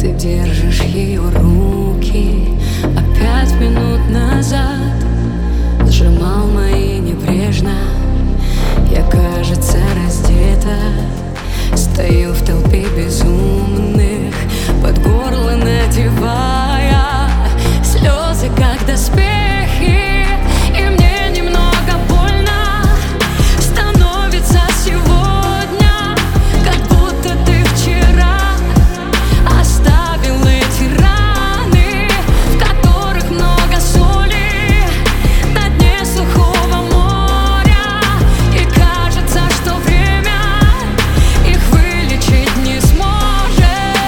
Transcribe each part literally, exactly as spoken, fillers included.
Ты держишь ее руки, а пять минут назад сжимал мои небрежно. Я, кажется, раздета, стою в толпе безумных, под горло надевая слезы, как доспехи. И мне немного больно становится сегодня, как будто ты вчера оставил эти раны, в которых много соли на дне сухого моря. И кажется, что время их вылечить не сможет.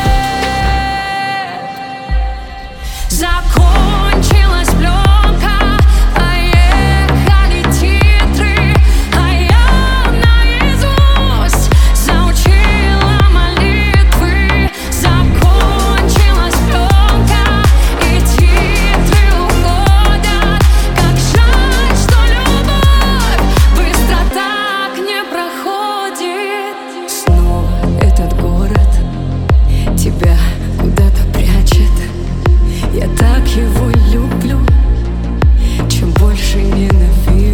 Закончилась пленка, поехали титры, а я наизусть заучила молитвы. Закончилась пленка, и титры уходят. Как жаль, что любовь быстро так не проходит. Снова этот город тебя куда-то прячет. Я так его люблю, чем больше ненавижу.